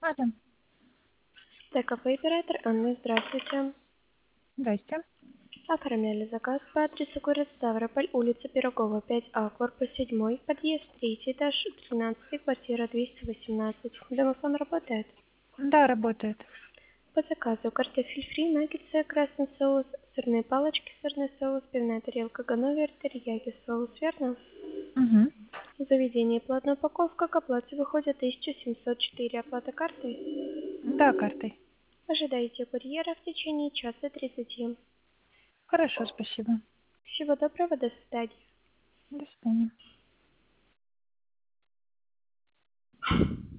Алло, ТКП оператор Анна, здравствуйте. здрасте. Оформляли заказ по адресу город Ставрополь, улица Пирогова, 5А, корпус 7, подъезд 3, этаж 13, квартира 218. Домофон работает. Да, работает. По заказу картофель фри, наггетсы, красный соус, сырные палочки, сырный соус, пивная тарелка, говновер, терияки, соус, верно? Угу. Заведение платная упаковка, к оплате выходит 1704, оплата картой. Да, картой. Ожидайте курьера в течение часа 30. Хорошо, спасибо. Всего доброго, до свидания. До свидания.